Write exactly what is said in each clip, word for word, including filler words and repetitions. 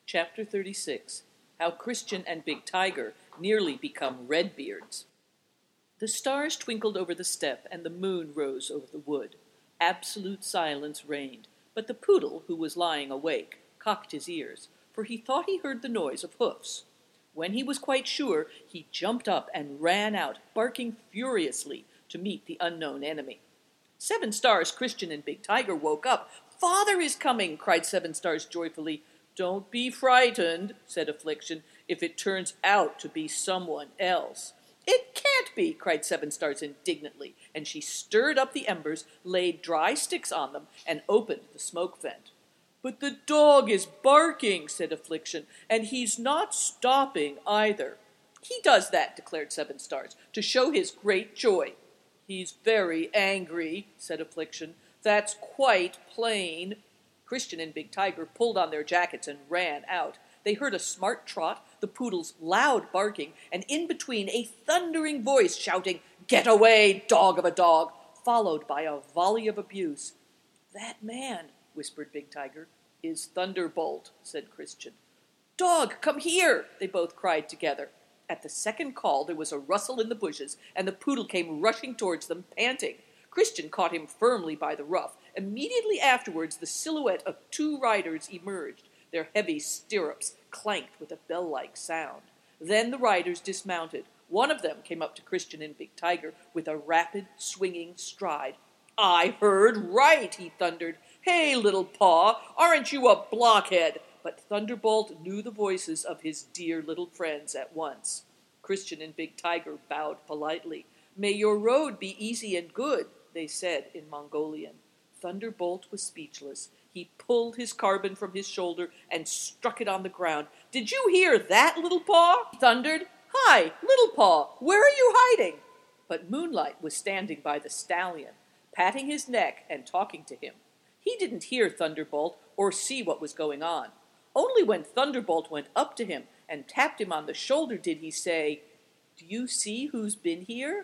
Chapter thirty-six. How Christian and Big Tiger Nearly Become Redbeards. The stars twinkled over the steppe, and the moon rose over the wood. Absolute silence reigned, but the poodle, who was lying awake, cocked his ears, for he thought he heard the noise of hoofs. When he was quite sure, he jumped up and ran out, barking furiously, to meet the unknown enemy. Seven Stars, Christian, and Big Tiger woke up. "Father is coming!" cried Seven Stars joyfully. "Don't be frightened," said Affliction, "if it turns out to be someone else." "It can't be!" cried Seven Stars indignantly, and she stirred up the embers, laid dry sticks on them, and opened the smoke vent. "But the dog is barking," said Affliction, "and he's not stopping either." "He does that," declared Seven Stars, "to show his great joy." "He's very angry," said Affliction. "That's quite plain." Christian and Big Tiger pulled on their jackets and ran out. They heard a smart trot, the poodle's loud barking, and in between a thundering voice shouting, "Get away, dog of a dog!" followed by a volley of abuse. "That man," whispered Big Tiger. "is Thunderbolt," said Christian. "Dog, come here!" they both cried together. At the second call there was a rustle in the bushes, and the poodle came rushing towards them, panting. Christian caught him firmly by the ruff. Immediately afterwards the silhouette of two riders emerged. Their heavy stirrups clanked with a bell-like sound. Then the riders dismounted. One of them came up to Christian and Big Tiger with a rapid, swinging stride. "I heard right," he thundered. "Hey, little paw, aren't you a blockhead?" But Thunderbolt knew the voices of his dear little friends at once. Christian and Big Tiger bowed politely. "May your road be easy and good," they said in Mongolian. Thunderbolt was speechless. He pulled his carbine from his shoulder and struck it on the ground. "Did you hear that, Little Paw?" he thundered. "Hi, Little Paw, where are you hiding?" But Moonlight was standing by the stallion, patting his neck and talking to him. He didn't hear Thunderbolt or see what was going on. Only when Thunderbolt went up to him and tapped him on the shoulder did he say, "Do you see who's been here?"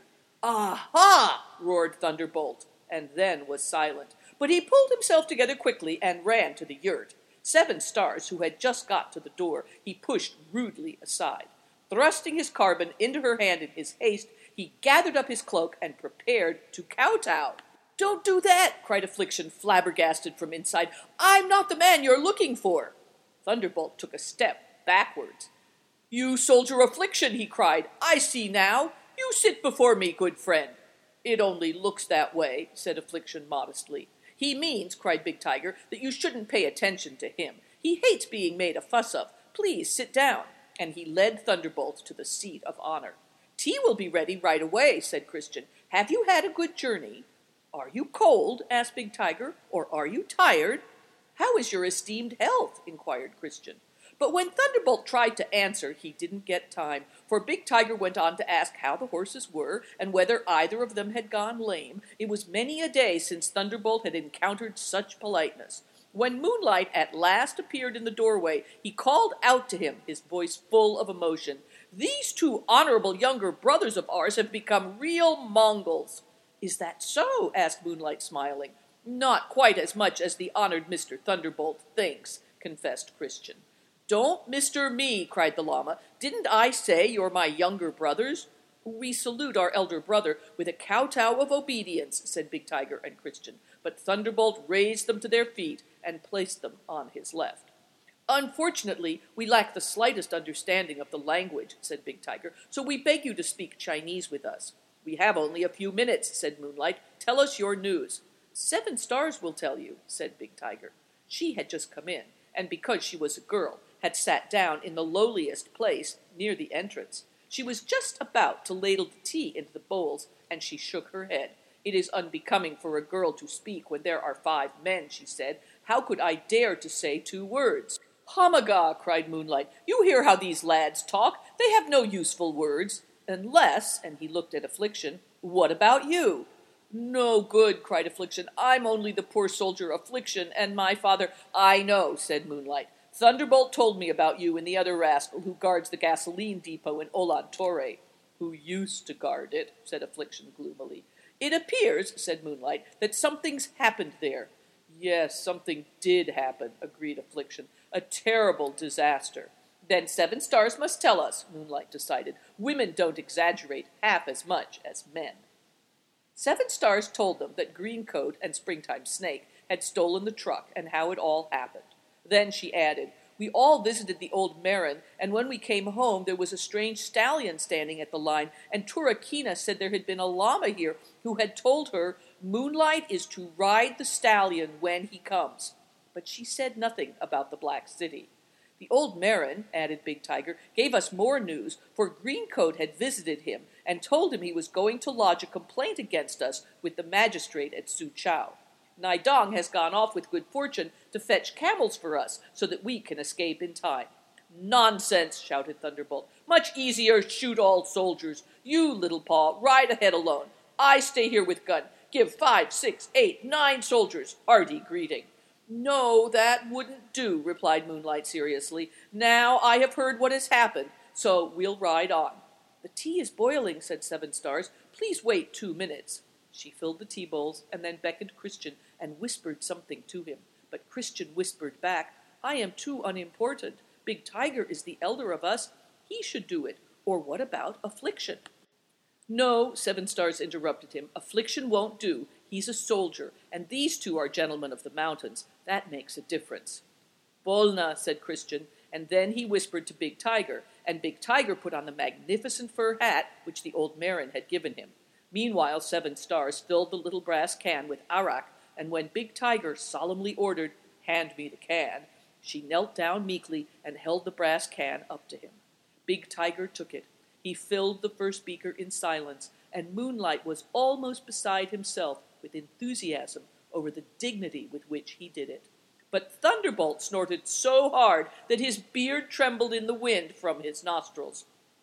"Aha!" roared Thunderbolt, and then was silent. But he pulled himself together quickly and ran to the yurt. Seven Stars, who had just got to the door, he pushed rudely aside. Thrusting his carbine into her hand in his haste, he gathered up his cloak and prepared to kowtow. "Don't do that!" cried Affliction, flabbergasted from inside. "I'm not the man you're looking for." Thunderbolt took a step backwards. "You soldier Affliction," he cried. "I see now. You sit before me, good friend." "It only looks that way," said Affliction modestly. "He means," cried Big Tiger, "that you shouldn't pay attention to him. He hates being made a fuss of. Please sit down." And he led Thunderbolt to the seat of honor. "Tea will be ready right away," said Christian. "Have you had a good journey?" "Are you cold?" asked Big Tiger. "Or are you tired?" "How is your esteemed health?" inquired Christian. But when Thunderbolt tried to answer, he didn't get time, for Big Tiger went on to ask how the horses were, and whether either of them had gone lame. It was many a day since Thunderbolt had encountered such politeness. When Moonlight at last appeared in the doorway, he called out to him, his voice full of emotion, "These two honorable younger brothers of ours have become real Mongols." "Is that so?" asked Moonlight, smiling. "Not quite as much as the honored Mister Thunderbolt thinks," confessed Christian. "Don't Mister me," cried the llama. "Didn't I say you're my younger brothers?" "We salute our elder brother with a kowtow of obedience," said Big Tiger and Christian, but Thunderbolt raised them to their feet and placed them on his left. "Unfortunately, we lack the slightest understanding of the language," said Big Tiger, "so we beg you to speak Chinese with us." "We have only a few minutes," said Moonlight. "Tell us your news." "Seven Stars will tell you," said Big Tiger. She had just come in, and because she was a girl, had sat down in the lowliest place near the entrance. She was just about to ladle the tea into the bowls, and she shook her head. "It is unbecoming for a girl to speak when there are five men," she said. "How could I dare to say two words?" "Hamaga!" cried Moonlight. "You hear how these lads talk. They have no useful words. Unless," and he looked at Affliction, "what about you?" "No good," cried Affliction. "I'm only the poor soldier Affliction, and my father—" "I know," said Moonlight. "Thunderbolt told me about you and the other rascal who guards the gasoline depot in Olan Torre." "Who used to guard it," said Affliction gloomily. "It appears," said Moonlight, "that something's happened there." "Yes, something did happen," agreed Affliction. A terrible disaster. Then Seven Stars must tell us, Moonlight decided. Women don't exaggerate half as much as men. Seven Stars told them that Greencoat and Springtime Snake had stolen the truck and how it all happened. Then she added, "We all visited the old Marin, and when we came home there was a strange stallion standing at the line, and Turakina said there had been a llama here who had told her Moonlight is to ride the stallion when he comes." But she said nothing about the Black City. The old Marin, added Big Tiger, gave us more news, for Greencoat had visited him and told him he was going to lodge a complaint against us with the magistrate at Suchow. Nidong has gone off with good fortune to fetch camels for us so that we can escape in time. "Nonsense," shouted Thunderbolt. "Much easier shoot all soldiers. You, Little Paw, ride ahead alone. I stay here with gun. Give five, six, eight, nine soldiers hearty greeting." "No, that wouldn't do," replied Moonlight seriously. "Now I have heard what has happened, so we'll ride on." "The tea is boiling," said Seven Stars. "Please wait two minutes." She filled the tea bowls and then beckoned Christian and whispered something to him. But Christian whispered back, "I am too unimportant. Big Tiger is the elder of us. He should do it. Or what about Affliction?" "No," Seven Stars interrupted him. "Affliction won't do. He's a soldier, and these two are gentlemen of the mountains. That makes a difference." "Volna," said Christian, and then he whispered to Big Tiger, and Big Tiger put on the magnificent fur hat which the old Marin had given him. Meanwhile, Seven Stars filled the little brass can with arak, and when Big Tiger solemnly ordered, "Hand me the can," she knelt down meekly and held the brass can up to him. Big Tiger took it. He filled the first beaker in silence, and Moonlight was almost beside himself with enthusiasm over the dignity with which he did it. But Thunderbolt snorted so hard that his beard trembled in the wind from his nostrils.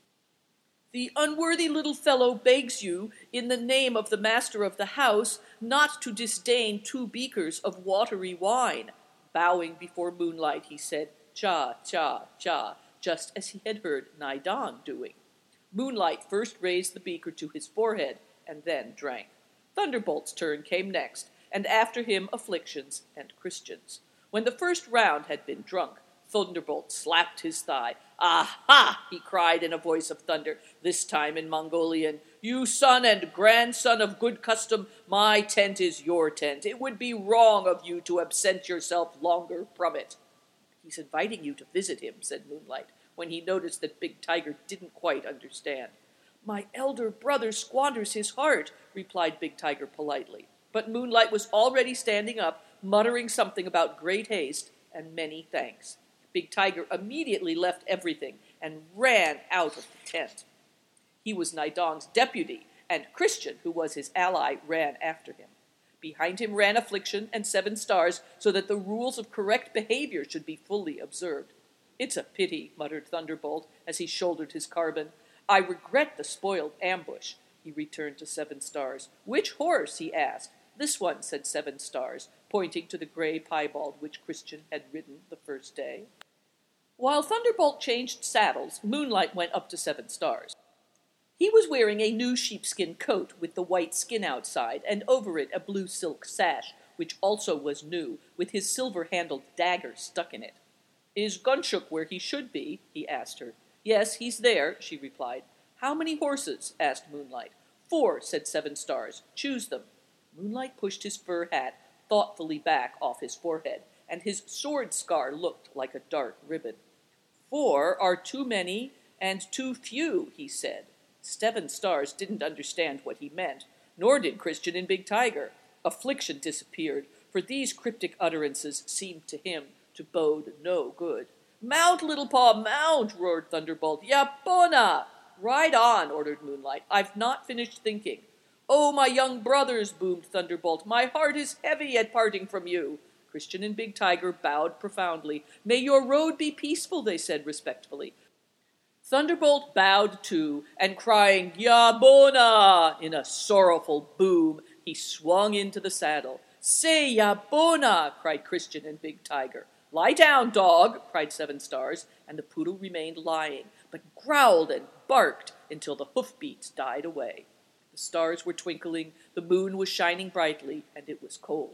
"The unworthy little fellow begs you, in the name of the master of the house, not to disdain two beakers of watery wine." Bowing before Moonlight, he said, "Cha, cha, cha," just as he had heard Nidong doing. Moonlight first raised the beaker to his forehead, and then drank. Thunderbolt's turn came next, and after him Affliction's and Christian's. When the first round had been drunk, Thunderbolt slapped his thigh. "Aha!" he cried in a voice of thunder, this time in Mongolian. "You son and grandson of good custom, my tent is your tent. It would be wrong of you to absent yourself longer from it." "He's inviting you to visit him," said Moonlight, when he noticed that Big Tiger didn't quite understand. "My elder brother squanders his heart," replied Big Tiger politely. But Moonlight was already standing up, muttering something about great haste and many thanks. Big Tiger immediately left everything and ran out of the tent. He was Nidong's deputy, and Christian, who was his ally, ran after him. Behind him ran Affliction and Seven Stars, so that the rules of correct behavior should be fully observed. "It's a pity," muttered Thunderbolt, as he shouldered his carbine. "I regret the spoiled ambush." He returned to Seven Stars. "Which horse?" he asked. "This one," said Seven Stars, pointing to the gray piebald which Christian had ridden the first day. While Thunderbolt changed saddles, Moonlight went up to Seven Stars. He was wearing a new sheepskin coat with the white skin outside, and over it a blue silk sash, which also was new, with his silver-handled dagger stuck in it. "Is Gunshuk where he should be?" he asked her. "Yes, he's there," she replied. "How many horses?" asked Moonlight. "Four," said Seven Stars. "Choose them." Moonlight pushed his fur hat thoughtfully back off his forehead, and his sword scar looked like a dark ribbon. "Four are too many and too few," he said. Seven Stars didn't understand what he meant, nor did Christian and Big Tiger. Affliction disappeared, for these cryptic utterances seemed to him to bode no good. "Mount, Little Paw, mount!" roared Thunderbolt. "Yapona!" "Ride on!" ordered Moonlight. "I've not finished thinking." "Oh, my young brothers!" boomed Thunderbolt. "My heart is heavy at parting from you." Christian and Big Tiger bowed profoundly. "May your road be peaceful," they said respectfully. Thunderbolt bowed too, and crying, "Yabona!" in a sorrowful boom, he swung into the saddle. "Say Yabona!" cried Christian and Big Tiger. "Lie down, dog!" cried Seven Stars, and the poodle remained lying, but growled and barked until the hoofbeats died away. The stars were twinkling, the moon was shining brightly, and it was cold.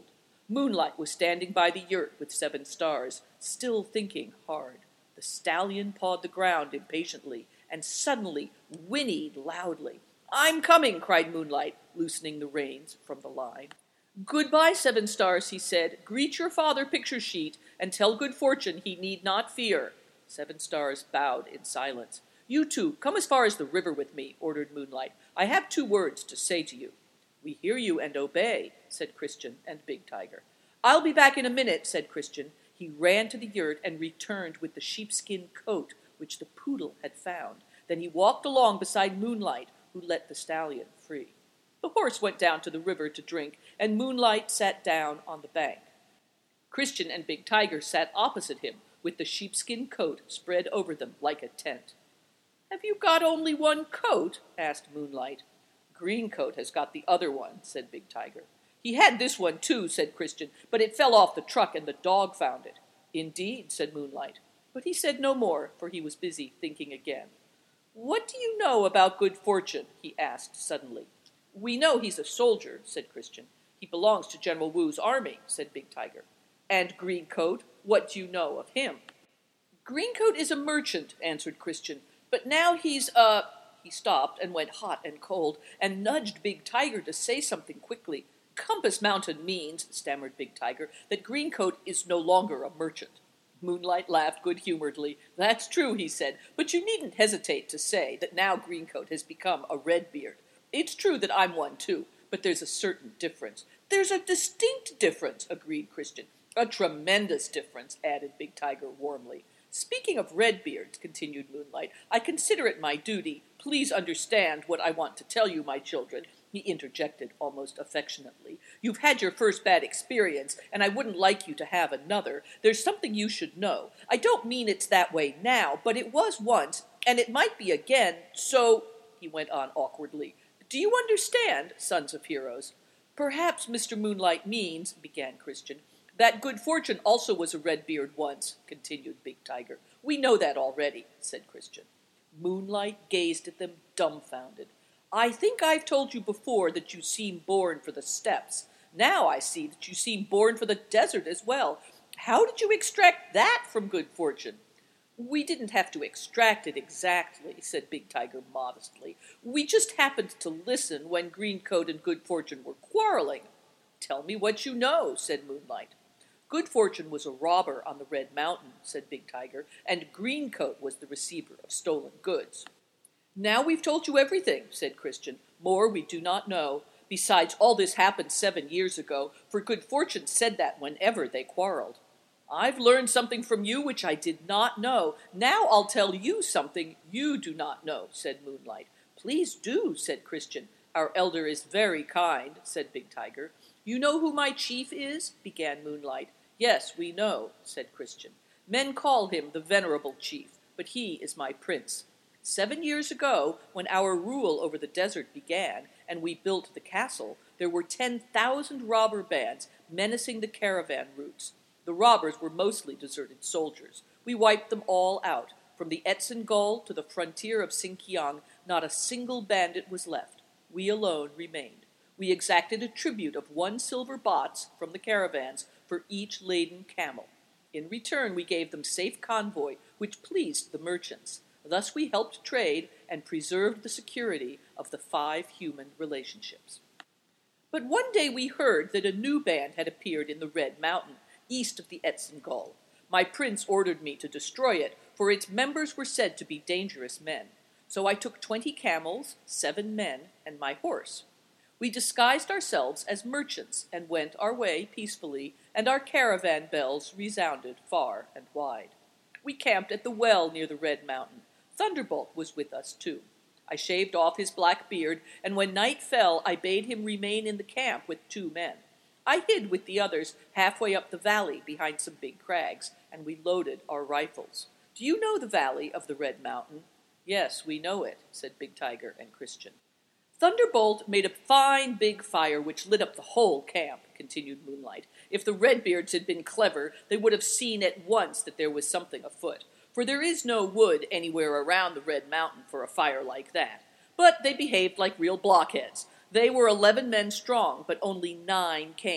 Moonlight was standing by the yurt with Seven Stars, still thinking hard. The stallion pawed the ground impatiently, and suddenly whinnied loudly. "I'm coming," cried Moonlight, loosening the reins from the line. "Goodbye, Seven Stars," he said. "Greet your father Picture Sheet, and tell Good Fortune he need not fear." Seven Stars bowed in silence. "You two, come as far as the river with me," ordered Moonlight. "I have two words to say to you." "We hear you and obey," said Christian and Big Tiger. "I'll be back in a minute," said Christian. He ran to the yurt and returned with the sheepskin coat which the poodle had found. Then he walked along beside Moonlight, who let the stallion free. The horse went down to the river to drink, and Moonlight sat down on the bank. Christian and Big Tiger sat opposite him, with the sheepskin coat spread over them like a tent. "Have you got only one coat?" asked Moonlight. "Greencoat has got the other one," said Big Tiger. "He had this one too," said Christian, "but it fell off the truck and the dog found it." "Indeed," said Moonlight. But he said no more, for he was busy thinking again. "What do you know about Good Fortune?" he asked suddenly. "We know he's a soldier," said Christian. "He belongs to General Wu's army," said Big Tiger. "And Greencoat, what do you know of him?" "Greencoat is a merchant," answered Christian, "but now he's a—" He stopped and went hot and cold, and nudged Big Tiger to say something quickly. "Compass Mountain means," stammered Big Tiger, "that Greencoat is no longer a merchant." Moonlight laughed good-humoredly. "That's true," he said, "but you needn't hesitate to say that now Greencoat has become a Redbeard. It's true that I'm one too, but there's a certain difference." "There's a distinct difference," agreed Christian. "A tremendous difference," added Big Tiger warmly. "Speaking of Redbeards," continued Moonlight, "I consider it my duty. Please understand what I want to tell you, my children," he interjected almost affectionately. "You've had your first bad experience, and I wouldn't like you to have another. There's something you should know. I don't mean it's that way now, but it was once, and it might be again, so—" he went on awkwardly. "Do you understand, Sons of Heroes?" "Perhaps Mister Moonlight means," began Christian. "That Good Fortune also was a Redbeard once," continued Big Tiger. "We know that already," said Christian. Moonlight gazed at them dumbfounded. "I think I've told you before that you seem born for the steppes. Now I see that you seem born for the desert as well. How did you extract that from Good Fortune?" "We didn't have to extract it exactly," said Big Tiger modestly. "We just happened to listen when Greencoat and Good Fortune were quarreling." "Tell me what you know," said Moonlight. "Good Fortune was a robber on the Red Mountain," said Big Tiger, "and Greencoat was the receiver of stolen goods." "Now we've told you everything," said Christian. "More we do not know. Besides, all this happened seven years ago, for Good Fortune said that whenever they quarreled." "I've learned something from you which I did not know. Now I'll tell you something you do not know," said Moonlight. "Please do," said Christian. "Our elder is very kind," said Big Tiger. "You know who my chief is?" began Moonlight. "Yes, we know," said Christian. "Men call him the Venerable Chief, but he is my prince. Seven years ago, when our rule over the desert began, and we built the castle, there were ten thousand robber bands menacing the caravan routes. The robbers were mostly deserted soldiers. We wiped them all out. From the Etzengol to the frontier of Sinkiang, not a single bandit was left. We alone remained. We exacted a tribute of one silver bots from the caravans for each laden camel. In return, we gave them safe convoy, which pleased the merchants. Thus we helped trade and preserved the security of the five human relationships. But one day we heard that a new band had appeared in the Red Mountain, east of the Etzengol. My prince ordered me to destroy it, for its members were said to be dangerous men. So I took twenty camels, seven men, and my horse. We disguised ourselves as merchants and went our way peacefully, and our caravan bells resounded far and wide. We camped at the well near the Red Mountain. Thunderbolt was with us, too. I shaved off his black beard, and when night fell, I bade him remain in the camp with two men. I hid with the others halfway up the valley behind some big crags, and we loaded our rifles. Do you know the valley of the Red Mountain? Yes, we know it, said Big Tiger and Christian. Thunderbolt made a fine big fire which lit up the whole camp, continued Moonlight. If the Redbeards had been clever, they would have seen at once that there was something afoot, for there is no wood anywhere around the Red Mountain for a fire like that. But they behaved like real blockheads. They were eleven men strong, but only nine came,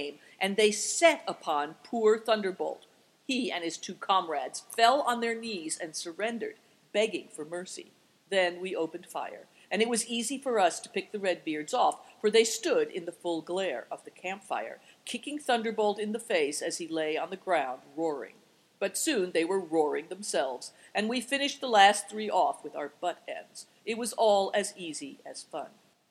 and they set upon poor Thunderbolt. He and his two comrades fell on their knees and surrendered, begging for mercy. Then we opened fire, and it was easy for us to pick the Redbeards off, for they stood in the full glare of the campfire, kicking Thunderbolt in the face as he lay on the ground roaring. But soon they were roaring themselves, and we finished the last three off with our butt ends. It was all as easy as fun.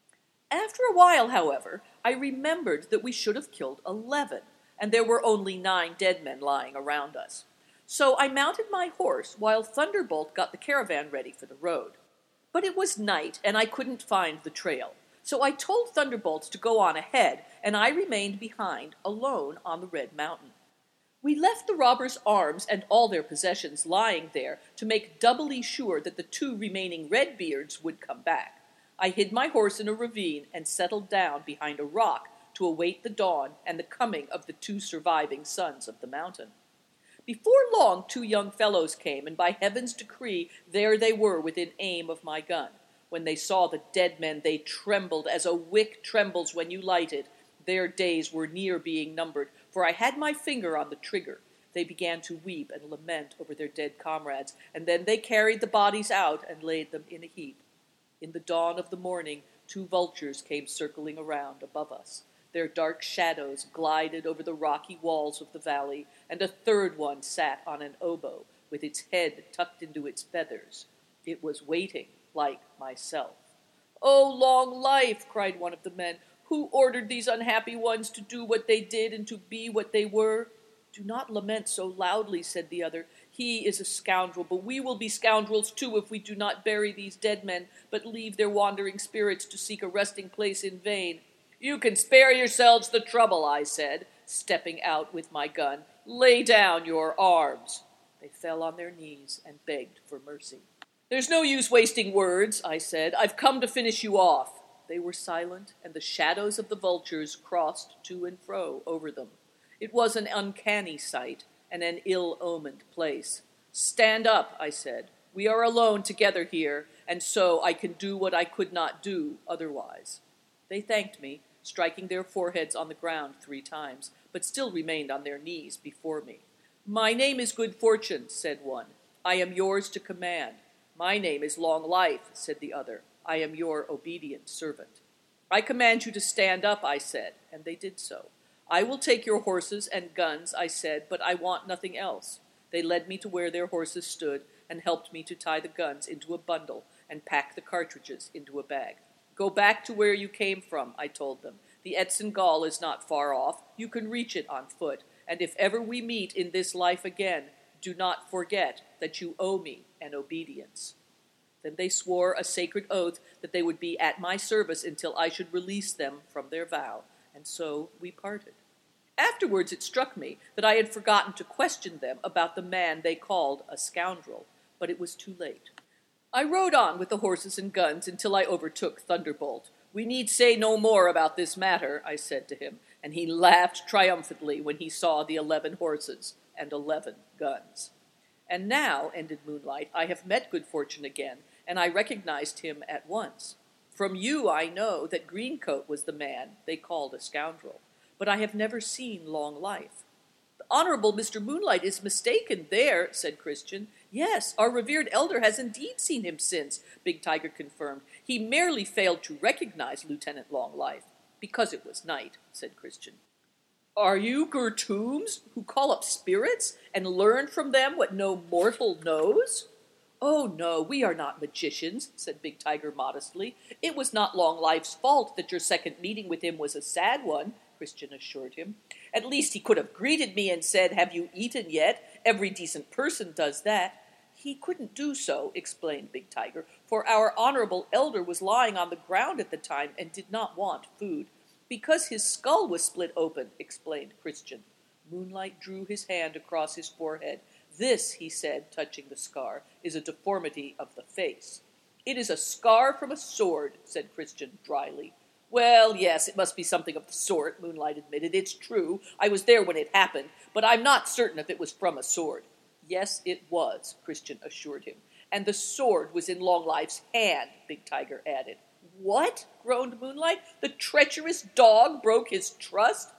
After a while, however, I remembered that we should have killed eleven, and there were only nine dead men lying around us. So I mounted my horse while Thunderbolt got the caravan ready for the road. But it was night, and I couldn't find the trail. So I told Thunderbolt to go on ahead, and I remained behind, alone on the Red Mountain. We left the robbers' arms and all their possessions lying there to make doubly sure that the two remaining Redbeards would come back. I hid my horse in a ravine and settled down behind a rock to await the dawn and the coming of the two surviving sons of the mountain. Before long, two young fellows came, and by heaven's decree there they were within aim of my gun. When they saw the dead men, they trembled as a wick trembles when you light it. Their days were near being numbered, for I had my finger on the trigger. They began to weep and lament over their dead comrades, and then they carried the bodies out and laid them in a heap. In the dawn of the morning, two vultures came circling around above us. Their dark shadows glided over the rocky walls of the valley, and a third one sat on an oboe, with its head tucked into its feathers. It was waiting, like myself. "Oh, long life!" cried one of the men. "Who ordered these unhappy ones to do what they did and to be what they were?" "Do not lament so loudly," said the other. "He is a scoundrel, but we will be scoundrels too if we do not bury these dead men, but leave their wandering spirits to seek a resting place in vain." "You can spare yourselves the trouble," I said, stepping out with my gun. "Lay down your arms." They fell on their knees and begged for mercy. "There's no use wasting words," I said. "I've come to finish you off." They were silent, and the shadows of the vultures crossed to and fro over them. It was an uncanny sight, and an ill-omened place. "Stand up," I said. "We are alone together here, and so I can do what I could not do otherwise." They thanked me, striking their foreheads on the ground three times, but still remained on their knees before me. "My name is Good Fortune," said one. "I am yours to command." "My name is Long Life," said the other. "I am your obedient servant." "I command you to stand up," I said, and they did so. "I will take your horses and guns," I said, "but I want nothing else." They led me to where their horses stood and helped me to tie the guns into a bundle and pack the cartridges into a bag. "Go back to where you came from," I told them. "The Etzengal is not far off. You can reach it on foot, and if ever we meet in this life again, do not forget that you owe me an obedience." Then they swore a sacred oath that they would be at my service until I should release them from their vow, and so we parted. Afterwards it struck me that I had forgotten to question them about the man they called a scoundrel, but it was too late. I rode on with the horses and guns until I overtook Thunderbolt. "We need say no more about this matter," I said to him, and he laughed triumphantly when he saw the eleven horses and eleven guns. And now, ended Moonlight, I have met Good Fortune again, and I recognized him at once. From you I know that Greencoat was the man they called a scoundrel, but I have never seen Long Life. "The Honorable Mister Moonlight is mistaken there," said Christian. "Yes, our revered elder has indeed seen him since," Big Tiger confirmed. "He merely failed to recognize Lieutenant Long Life, because it was night," said Christian. "Are you Gurtooms, who call up spirits, and learn from them what no mortal knows?" "Oh, no, we are not magicians," said Big Tiger modestly. "It was not Long Life's fault that your second meeting with him was a sad one," Christian assured him. "At least he could have greeted me and said, 'Have you eaten yet?' Every decent person does that." "He couldn't do so," explained Big Tiger, "for our honorable elder was lying on the ground at the time and did not want food." "Because his skull was split open," explained Christian. Moonlight drew his hand across his forehead. "This," he said, touching the scar, "is a deformity of the face." "It is a scar from a sword," said Christian dryly. "Well, yes, it must be something of the sort," Moonlight admitted. "It's true. I was there when it happened, but I'm not certain if it was from a sword." "Yes, it was," Christian assured him. "And the sword was in Long Life's hand," Big Tiger added. "What?" groaned Moonlight. "The treacherous dog broke his trust?"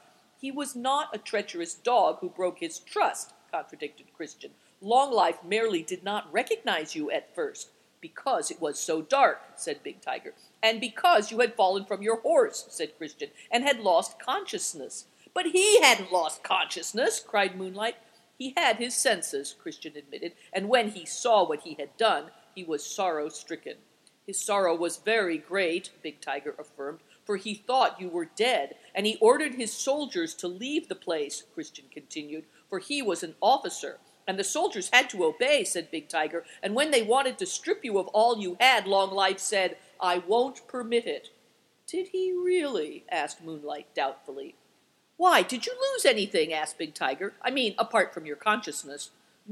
He was not a treacherous dog who broke his trust, contradicted Christian. Longlife merely did not recognize you at first. Because it was so dark, said Big Tiger. And because you had fallen from your horse, said Christian, and had lost consciousness. But he hadn't lost consciousness, cried Moonlight. He had his senses, Christian admitted, and when he saw what he had done, he was sorrow-stricken. His sorrow was very great, Big Tiger affirmed, for he thought you were dead, and he ordered his soldiers to leave the place, Christian continued, for he was an officer. And the soldiers had to obey, said Big Tiger, and when they wanted to strip you of all you had, Longlife said, I won't permit it. Did he really? Asked Moonlight doubtfully. Why, did you lose anything? Asked Big Tiger. I mean, apart from your consciousness.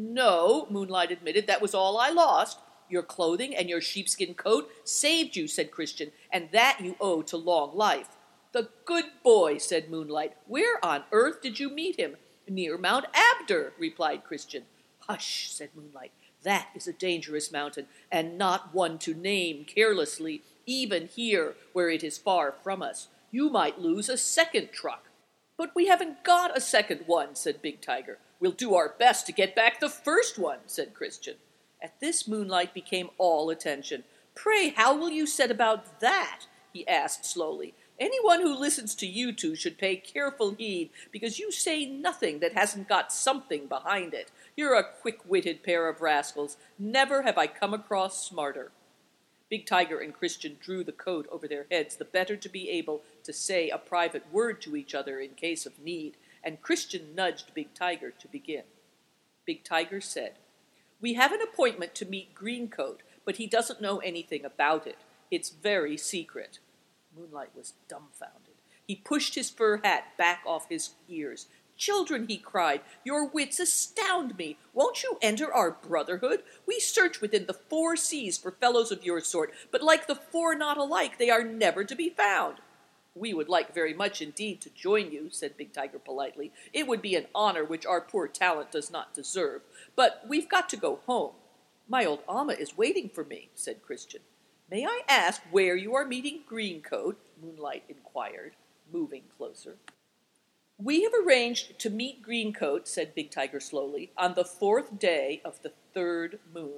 No, Moonlight admitted, that was all I lost. Your clothing and your sheepskin coat saved you, said Christian, and that you owe to Longlife. The good boy, said Moonlight. Where on earth did you meet him? Near Mount Abder, replied Christian. Hush, said Moonlight. That is a dangerous mountain, and not one to name carelessly, even here, where it is far from us. You might lose a second truck. But we haven't got a second one, said Big Tiger. We'll do our best to get back the first one, said Christian. At this, Moonlight became all attention. Pray, how will you set about that? He asked slowly. Anyone who listens to you two should pay careful heed, because you say nothing that hasn't got something behind it. You're a quick-witted pair of rascals. Never have I come across smarter. Big Tiger and Christian drew the coat over their heads, the better to be able to say a private word to each other in case of need, and Christian nudged Big Tiger to begin. Big Tiger said, We have an appointment to meet Greencoat, but he doesn't know anything about it. It's very secret. Moonlight was dumbfounded. He pushed his fur hat back off his ears. Children, he cried, your wits astound me. Won't you enter our brotherhood? We search within the four seas for fellows of your sort, but like the four not alike, they are never to be found. We would like very much indeed to join you, said Big Tiger politely. It would be an honor which our poor talent does not deserve. But we've got to go home. My old Amma is waiting for me, said Christian. May I ask where you are meeting Greencoat? Moonlight inquired, moving closer. We have arranged to meet Greencoat, said Big Tiger slowly, on the fourth day of the third moon.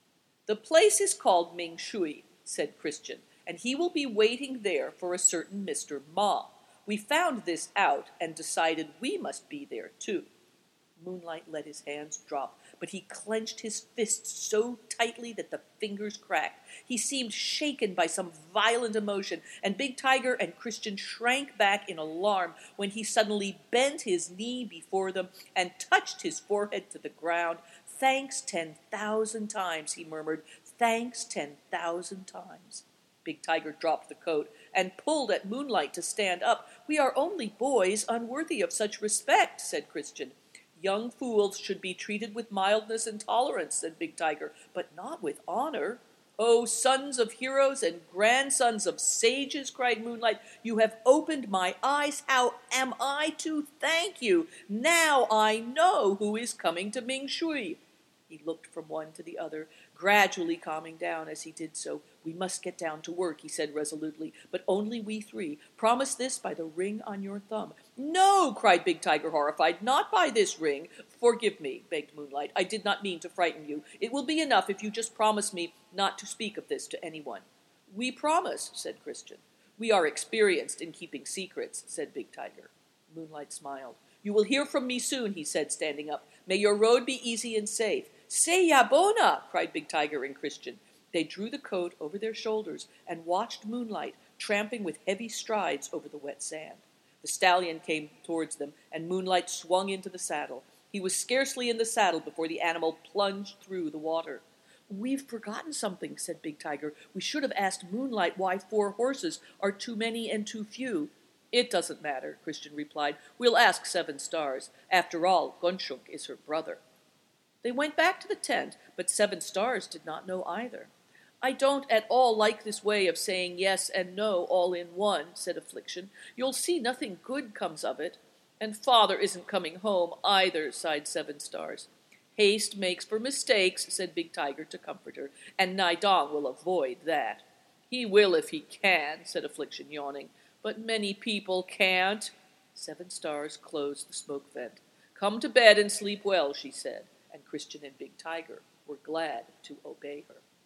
The place is called Ming Shui, said Christian, and he will be waiting there for a certain Mister Ma. We found this out and decided we must be there too. Moonlight let his hands drop, but he clenched his fists so tightly that the fingers cracked. He seemed shaken by some violent emotion, and Big Tiger and Christian shrank back in alarm when he suddenly bent his knee before them and touched his forehead to the ground. Thanks ten thousand times, he murmured. Thanks ten thousand times. Big Tiger dropped the coat and pulled at Moonlight to stand up. We are only boys, unworthy of such respect, said Christian. Young fools should be treated with mildness and tolerance, said Big Tiger, but not with honor. Oh, sons of heroes and grandsons of sages, cried Moonlight, you have opened my eyes. How am I to thank you? Now I know who is coming to Ming Shui. He looked from one to the other, gradually calming down as he did so. We must get down to work, he said resolutely, but only we three. Promise this by the ring on your thumb. No, cried Big Tiger, horrified, not by this ring. Forgive me, begged Moonlight. I did not mean to frighten you. It will be enough if you just promise me not to speak of this to anyone. We promise, said Christian. We are experienced in keeping secrets, said Big Tiger. Moonlight smiled. You will hear from me soon, he said, standing up. May your road be easy and safe. Say Yabona, cried Big Tiger and Christian. They drew the coat over their shoulders and watched Moonlight tramping with heavy strides over the wet sand. The stallion came towards them, and Moonlight swung into the saddle. He was scarcely in the saddle before the animal plunged through the water. We've forgotten something, said Big Tiger. We should have asked Moonlight why four horses are too many and too few. It doesn't matter, Christian replied. We'll ask Seven Stars. After all, Gunshunk is her brother. They went back to the tent, but Seven Stars did not know either. I don't at all like this way of saying yes and no all in one, said Affliction. You'll see nothing good comes of it. And father isn't coming home either, sighed Seven Stars. Haste makes for mistakes, said Big Tiger to comfort her, and Nidong will avoid that. He will if he can, said Affliction, yawning, but many people can't. Seven Stars closed the smoke vent. "Come to bed and sleep well," she said, and Christian and Big Tiger were glad to obey her.